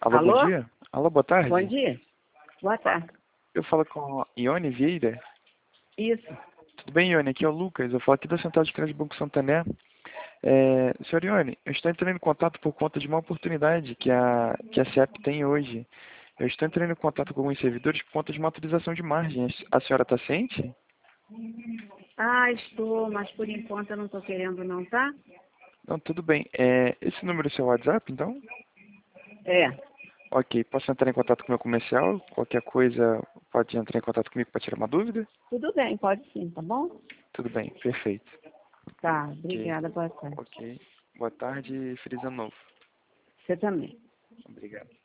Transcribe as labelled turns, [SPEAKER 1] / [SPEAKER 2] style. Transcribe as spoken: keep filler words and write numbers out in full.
[SPEAKER 1] Alô,
[SPEAKER 2] Alô?
[SPEAKER 1] bom dia. Alô, boa tarde.
[SPEAKER 2] Bom dia. Boa tarde.
[SPEAKER 1] Eu falo com a Ione Vieira.
[SPEAKER 2] Isso.
[SPEAKER 1] Tudo bem, Ione? Aqui é o Lucas. Eu falo aqui da Central de Crédito do Banco Santander. É, senhor Ione, eu estou entrando em contato por conta de uma oportunidade que a, que a C E P tem hoje. Eu estou entrando em contato com alguns servidores por conta de uma autorização de margem. A senhora está ciente?
[SPEAKER 2] Ah, estou, mas por enquanto eu não estou querendo não, tá?
[SPEAKER 1] Não, tudo bem. É, esse número é o seu WhatsApp, então?
[SPEAKER 2] É.
[SPEAKER 1] Ok, posso entrar em contato com o meu comercial? Qualquer coisa pode entrar em contato comigo para tirar uma dúvida?
[SPEAKER 2] Tudo bem, pode sim, tá bom?
[SPEAKER 1] Tudo bem, perfeito.
[SPEAKER 2] Tá,
[SPEAKER 1] Ok,
[SPEAKER 2] obrigada, boa tarde.
[SPEAKER 1] ok. Boa tarde e feliz ano novo.
[SPEAKER 2] Você também.
[SPEAKER 1] Obrigado.